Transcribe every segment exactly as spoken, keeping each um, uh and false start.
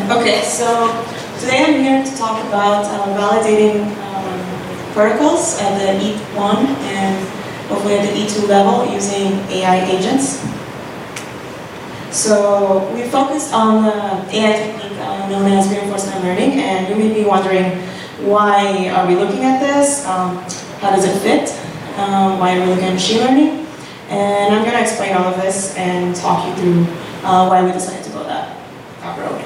Okay, so today I'm here to talk about uh, validating um, protocols at the E one and hopefully at the E two level using A I agents. So we focused on the A I technique uh, known as reinforcement learning, and you may be wondering, why are we looking at this? Um, how does it fit? Um, why are we looking at machine learning? And I'm going to explain all of this and talk you through uh, why we decided to go that, that road.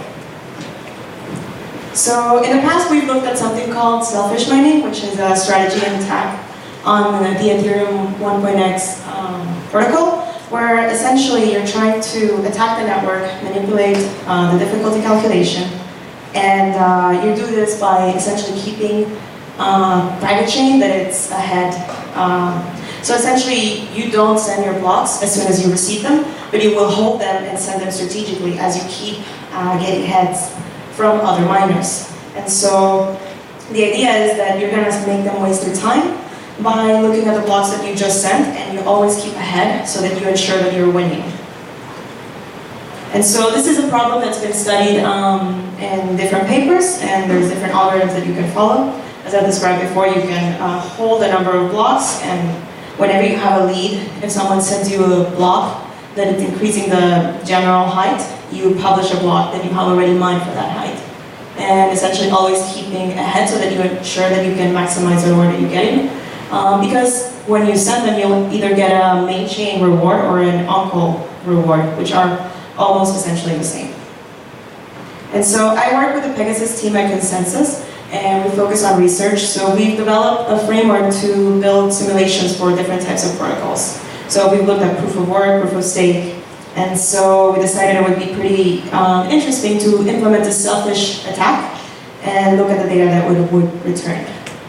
So in the past, we've looked at something called selfish mining, which is a strategy and attack on the Ethereum one point x um, protocol, where essentially you're trying to attack the network, manipulate uh, the difficulty calculation, and uh, you do this by essentially keeping uh, private chain that it's ahead. Um, so essentially, you don't send your blocks as soon as you receive them, but you will hold them and send them strategically as you keep uh, getting heads from other miners. And so the idea is that you're going to make them waste their time by looking at the blocks that you just sent, and you always keep ahead so that you ensure that you're winning. And so this is a problem that's been studied um, in different papers, and there's different algorithms that you can follow. As I described before, you can uh, hold a number of blocks, and whenever you have a lead, if someone sends you a block that is increasing the general height, you publish a block that you have already mined for that height. And essentially always keeping ahead so that you ensure that you can maximize the reward that you're getting. Um, because when you send them, you'll either get a main chain reward or an on-call reward, which are almost essentially the same. And so I work with the Pegasus team at Consensus, and we focus on research. So we've developed a framework to build simulations for different types of protocols. So we've looked at proof of work, proof of stake, and so we decided it would be pretty um, interesting to implement a selfish attack and look at the data that would, would return.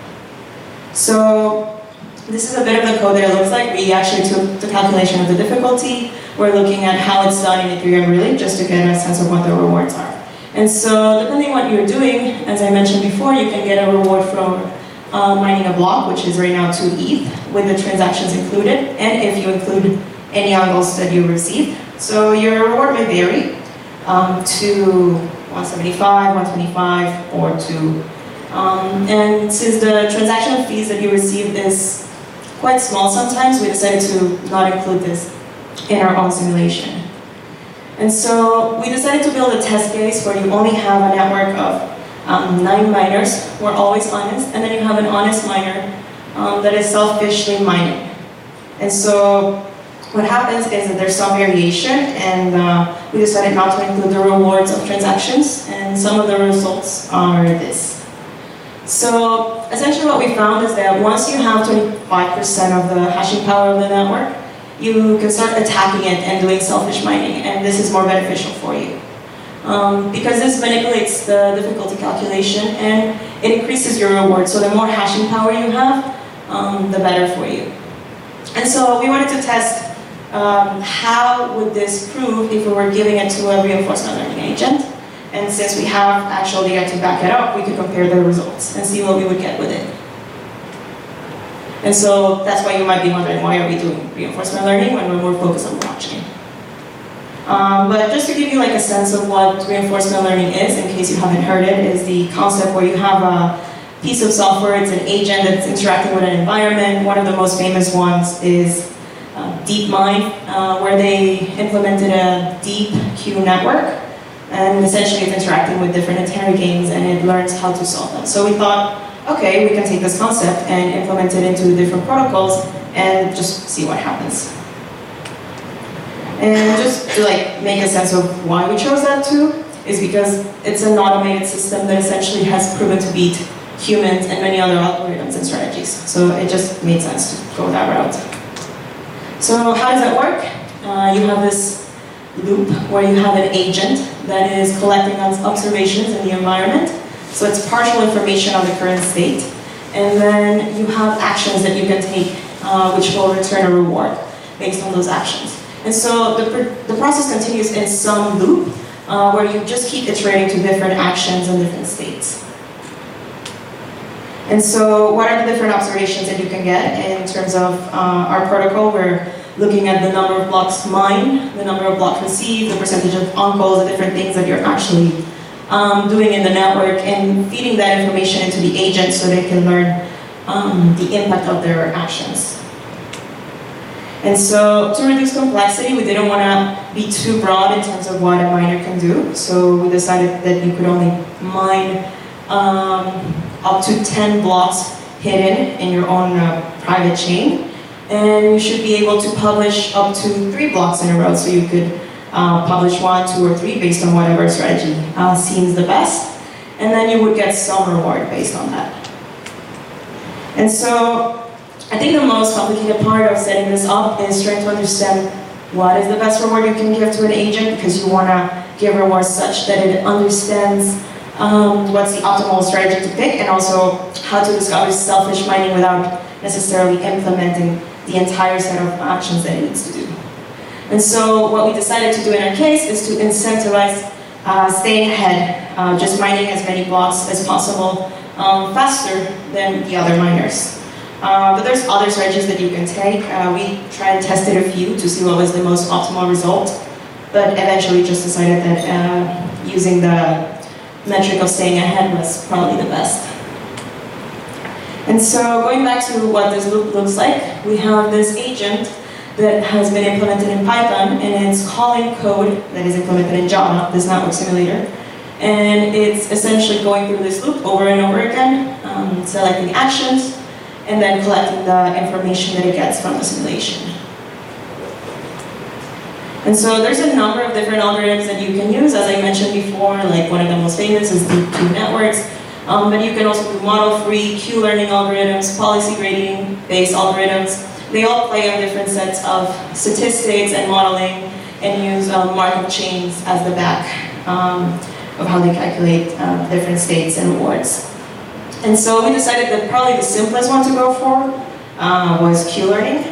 So this is a bit of the code that it looks like. We actually took the calculation of the difficulty. We're looking at how it's done in Ethereum really, just to get a sense of what the rewards are. And so depending on what you're doing, as I mentioned before, you can get a reward from uh, mining a block, which is right now two E T H, with the transactions included, and if you include any angles that you receive. So your reward may vary um, to one seventy-five, one twenty-five, or two. Um, and since the transaction fees that you receive is quite small sometimes, we decided to not include this in our own simulation. And so we decided to build a test case where you only have a network of um, nine miners who are always honest, and then you have an honest miner um, that is selfishly mining. And so what happens is that there's some variation, and uh, we decided not to include the rewards of transactions, and some of the results are this. So essentially what we found is that once you have twenty-five percent of the hashing power of the network, you can start attacking it and doing selfish mining, and this is more beneficial for you. Um, because this manipulates the difficulty calculation and it increases your reward, so the more hashing power you have, um, the better for you. And so we wanted to test um, how would this prove if we were giving it to a reinforcement learning agent. And since we have actual data to back it up, we could compare the results and see what we would get with it. And so that's why you might be wondering, why are we doing reinforcement learning when we're more focused on blockchain? Um, but just to give you like a sense of what reinforcement learning is, in case you haven't heard it, is the concept where you have a piece of software, it's an agent that's interacting with an environment. One of the most famous ones is uh, DeepMind, uh, where they implemented a deep queue network. And essentially it's interacting with different Atari games and it learns how to solve them. So we thought, okay, we can take this concept and implement it into different protocols and just see what happens. And just to like make a sense of why we chose that too, is because it's an automated system that essentially has proven to beat humans and many other algorithms and strategies. So it just made sense to go that route. So how does that work? Uh, you have this loop where you have an agent that is collecting observations in the environment. So it's partial information on the current state. And then you have actions that you can take, uh, which will return a reward based on those actions. And so the, the process continues in some loop, uh, where you just keep iterating to different actions and different states. And so what are the different observations that you can get in terms of uh, our protocol? We're looking at the number of blocks mined, the number of blocks received, the percentage of on-calls, the different things that you're actually um, doing in the network and feeding that information into the agent so they can learn um, the impact of their actions. And so to reduce complexity, we didn't want to be too broad in terms of what a miner can do. So we decided that you could only mine um, up to ten blocks hidden in your own uh, private chain. And you should be able to publish up to three blocks in a row. So you could uh, publish one, two, or three based on whatever strategy uh, seems the best. And then you would get some reward based on that. And so I think the most complicated part of setting this up is trying to understand what is the best reward you can give to an agent, because you want to give rewards such that it understands um, what's the optimal strategy to pick, and also how to discover selfish mining without necessarily implementing the entire set of actions that it needs to do. And so what we decided to do in our case is to incentivize uh, staying ahead, uh, just mining as many blocks as possible um, faster than the other miners. Uh, but there's other strategies that you can take. Uh, we tried and tested a few to see what was the most optimal result, but eventually just decided that uh, using the metric of staying ahead was probably the best. And so going back to what this loop looks like, we have this agent that has been implemented in Python, and it's calling code that is implemented in Java, this network simulator. And it's essentially going through this loop over and over again, um, selecting actions, and then collecting the information that it gets from the simulation. And so there's a number of different algorithms that you can use. As I mentioned before, like one of the most famous is deep Q networks. Um, but you can also do model-free, Q-learning algorithms, policy grading-based algorithms. They all play on different sets of statistics and modeling and use um, Markov chains as the back um, of how they calculate uh, different states and rewards. And so we decided that probably the simplest one to go for uh, was Q-learning.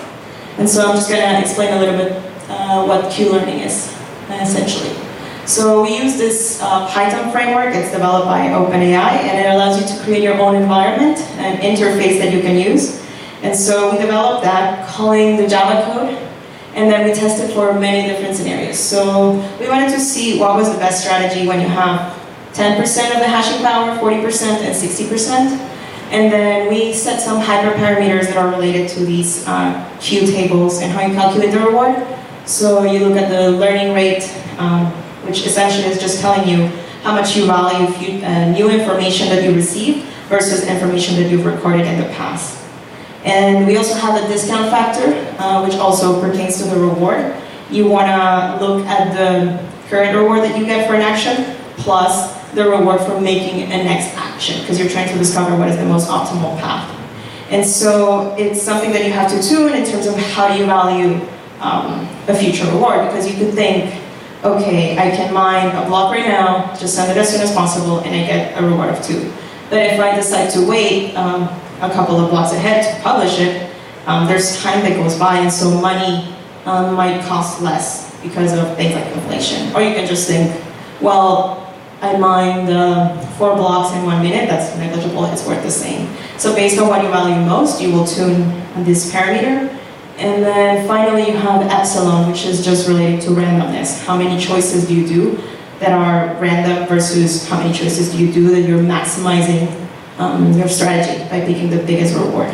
And so I'm just going to explain a little bit uh, what Q-learning is, essentially. So we use this uh, Python framework. It's developed by OpenAI, and it allows you to create your own environment and interface that you can use. And so we developed that, calling the Java code, and then we tested for many different scenarios. So we wanted to see what was the best strategy when you have ten percent of the hashing power, forty percent, and sixty percent. And then we set some hyperparameters that are related to these uh, Q tables and how you calculate the reward. So you look at the learning rate, um, which essentially is just telling you how much you value few, uh, new information that you receive versus information that you've recorded in the past. And we also have a discount factor, uh, which also pertains to the reward. You want to look at the current reward that you get for an action, plus the reward for making a next action, because you're trying to discover what is the most optimal path. And so it's something that you have to tune in terms of how do you value um, a future reward, because you could think, okay, I can mine a block right now, just send it as soon as possible, and I get a reward of two. But if I decide to wait um, a couple of blocks ahead to publish it, um, there's time that goes by, and so money um, might cost less because of things like inflation. Or you can just think, well, I mined uh, four blocks in one minute, that's negligible, it's worth the same. So based on what you value most, you will tune this parameter. And then finally you have epsilon, which is just related to randomness. How many choices do you do that are random versus how many choices do you do that you're maximizing um, your strategy by picking the biggest reward.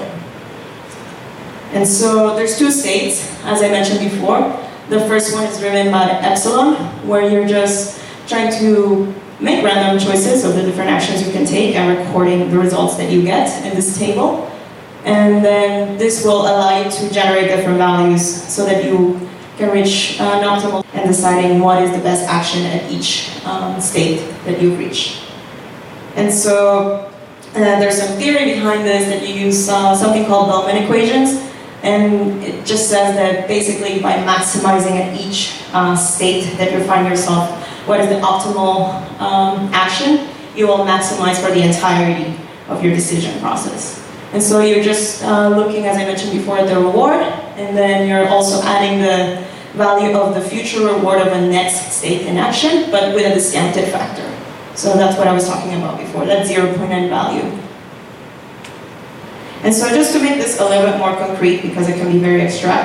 And so there's two states, as I mentioned before. The first one is driven by epsilon, where you're just trying to make random choices of the different actions you can take and recording the results that you get in this table. And then this will allow you to generate different values so that you can reach an optimal and deciding what is the best action at each um, state that you reach. And so uh, there's some theory behind this that you use uh, something called Bellman equations, and it just says that basically by maximizing at each uh, state that you find yourself what is the optimal um, action, you will maximize for the entirety of your decision process. And so you're just uh, looking, as I mentioned before, at the reward, and then you're also adding the value of the future reward of a next state in action, but with a discounted factor. So that's what I was talking about before, that zero point nine value. And so just to make this a little bit more concrete, because it can be very abstract,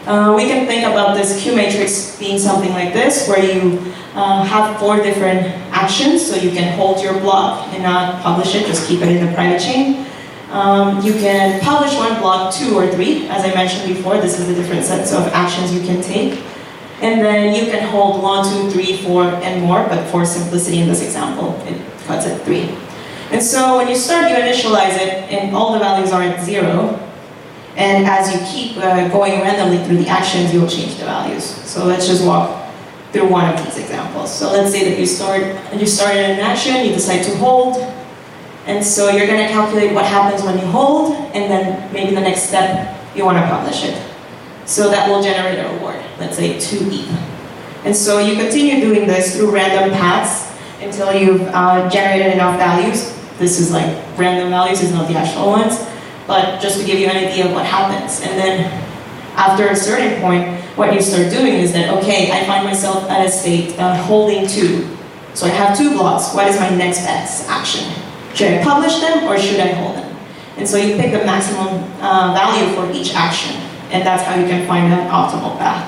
Uh, we can think about this Q matrix being something like this, where you uh, have four different actions, so you can hold your block and not publish it, just keep it in the private chain. Um, you can publish one block, two or three, as I mentioned before. This is the different sets of actions you can take. And then you can hold one, two, three, four, and more, but for simplicity in this example, it cuts at three. And so when you start, you initialize it, and all the values are at zero. And as you keep uh, going randomly through the actions, you'll change the values. So let's just walk through one of these examples. So let's say that you start, you started an action, you decide to hold, and so you're going to calculate what happens when you hold, and then maybe the next step, you want to publish it. So that will generate a reward, let's say two E T H. And so you continue doing this through random paths until you've uh, generated enough values. This is like random values, it's not the actual ones, but just to give you an idea of what happens. And then after a certain point, what you start doing is that, okay, I find myself at a state uh, holding two. So I have two blocks, what is my next best action? Should I publish them or should I hold them? And so you pick the maximum uh, value for each action, and that's how you can find an optimal path.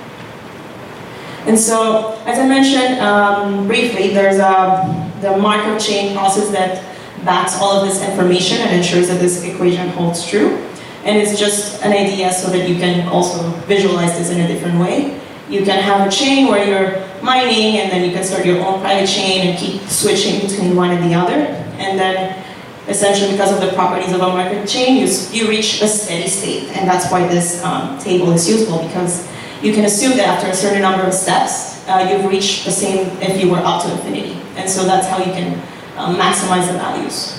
And so, as I mentioned um, briefly, there's a, the Markov chain process that backs all of this information and ensures that this equation holds true. And it's just an idea so that you can also visualize this in a different way. You can have a chain where you're mining, and then you can start your own private chain and keep switching between one and the other. And then, essentially, because of the properties of a Markov chain, you, you reach a steady state. And that's why this um, table is useful, because you can assume that after a certain number of steps, uh, you've reached the same if you were up to infinity. And so that's how you can um, maximize the values.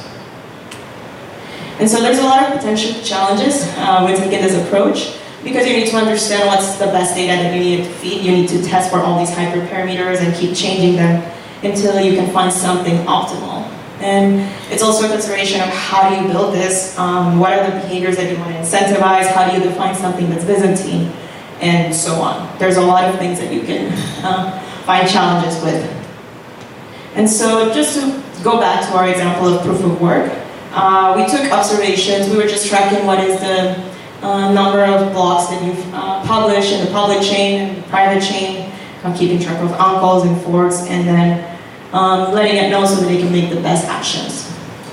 And so there's a lot of potential challenges uh, with taking this approach, because you need to understand what's the best data that you need to feed. You need to test for all these hyperparameters and keep changing them until you can find something optimal. And it's also a consideration of how do you build this, um, what are the behaviors that you want to incentivize, how do you define something that's Byzantine, and so on. There's a lot of things that you can uh, find challenges with. And so just to go back to our example of proof of work, uh, we took observations. We were just tracking what is the uh, number of blocks that you've uh, published in the public chain and the private chain, uh, keeping track of uncles and forks, and then um, letting it know so that they can make the best actions.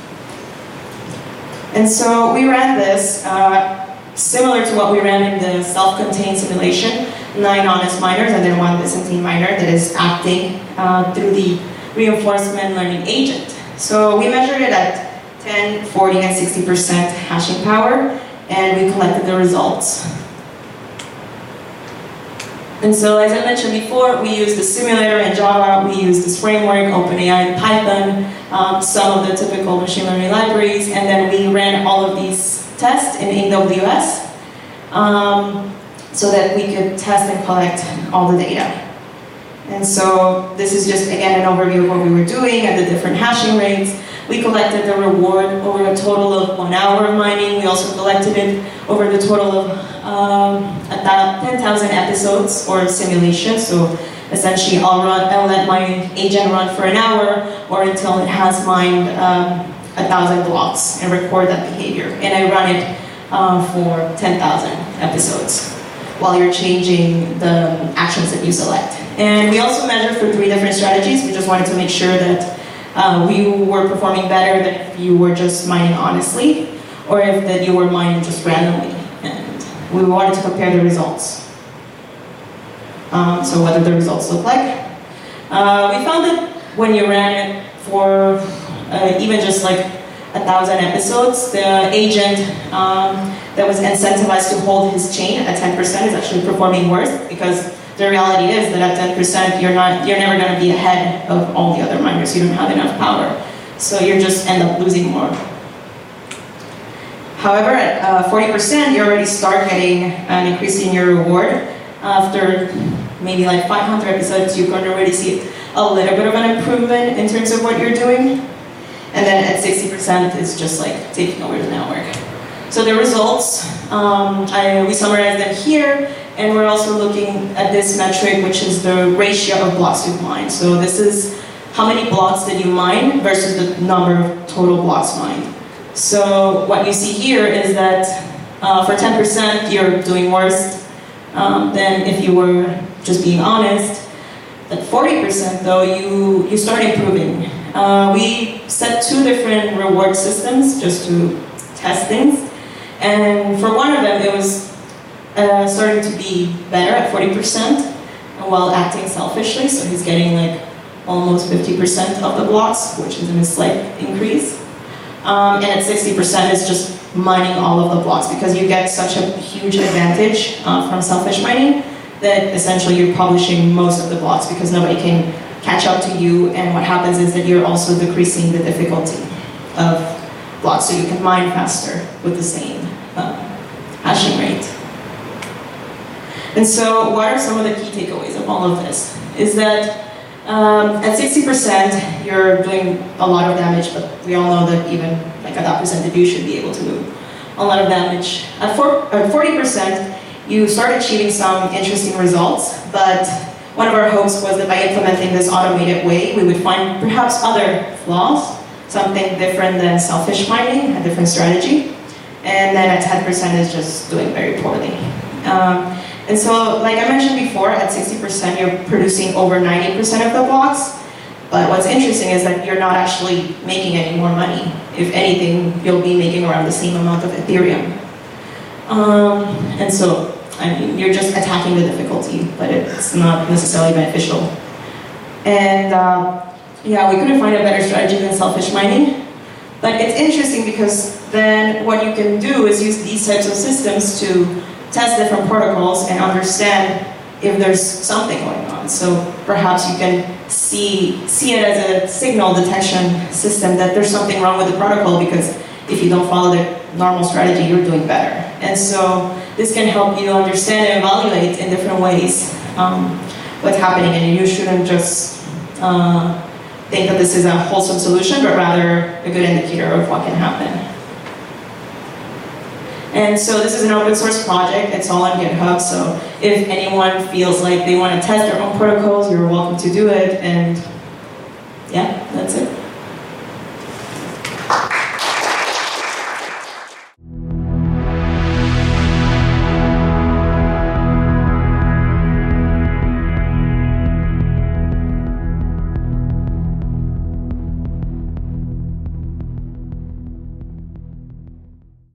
And so we ran this uh, similar to what we ran in the self-contained simulation, nine honest miners and then one Byzantine miner that is acting uh, through the reinforcement learning agent. So we measured it at ten, forty, and sixty percent hashing power, and we collected the results. And so, as I mentioned before, we used the simulator in Java, we used this framework, OpenAI in Python, um, some of the typical machine learning libraries, and then we ran all of these tests in A W S um, so that we could test and collect all the data. And so this is just, again, an overview of what we were doing at the different hashing rates. We collected the reward over a total of one hour of mining. We also collected it over the total of um, ten thousand episodes or simulations. So essentially, I'll, run, I'll let my agent run for an hour or until it has mined um, a thousand blocks and record that behavior. And I run it uh, for ten thousand episodes while you're changing the actions that you select. And we also measured for three different strategies. We just wanted to make sure that uh, we were performing better than if you were just mining honestly, or if that you were mining just randomly. And we wanted to compare the results. Um, so what did the results look like? Uh, we found that when you ran it for uh, even just like a thousand episodes, the agent um, that was incentivized to hold his chain at ten percent is actually performing worse, because the reality is that at ten percent you're not, you're never going to be ahead of all the other miners. You don't have enough power, so you just end up losing more. However, at uh, forty percent, you already start getting an increase in your reward. After maybe like five hundred episodes, you can already see a little bit of an improvement in terms of what you're doing. And then at sixty percent, it's just like taking over the network. So the results, um, I, we summarize them here, and we're also looking at this metric, which is the ratio of blocks you've mined. So this is how many blocks did you mine versus the number of total blocks mined. So what you see here is that uh, for ten percent, you're doing worse. Um, then if you were just being honest, that forty percent though, you, you start improving. Uh, we set two different reward systems just to test things. And for one of them, it was uh, starting to be better at forty percent while acting selfishly. So he's getting like almost fifty percent of the blocks, which is a slight increase. Um, and at sixty percent is just mining all of the blocks, because you get such a huge advantage uh, from selfish mining that essentially you're publishing most of the blocks because nobody can catch up to you, and what happens is that you're also decreasing the difficulty of blocks so you can mine faster with the same uh, hashing rate. And so what are some of the key takeaways of all of this? Is that um, at sixty percent you're doing a lot of damage, but we all know that even like at that percentage you should be able to do a lot of damage. At forty percent you start achieving some interesting results, but one of our hopes was that by implementing this automated way, we would find perhaps other flaws, something different than selfish mining, a different strategy. And then at ten percent is just doing very poorly. Um, and so, like I mentioned before, at sixty percent you're producing over ninety percent of the blocks. But what's interesting is that you're not actually making any more money. If anything, you'll be making around the same amount of Ethereum. Um, and so, I mean, you're just attacking the difficulty, but it's not necessarily beneficial. And uh, yeah, we couldn't find a better strategy than selfish mining. But it's interesting because then what you can do is use these types of systems to test different protocols and understand if there's something going on. So perhaps you can see, see it as a signal detection system that there's something wrong with the protocol, because if you don't follow the normal strategy, you're doing better. And so this can help you understand and evaluate in different ways um, what's happening, and you shouldn't just uh, think that this is a wholesome solution, but rather a good indicator of what can happen. And so this is an open source project, it's all on GitHub, so if anyone feels like they want to test their own protocols, you're welcome to do it, and yeah, that's it.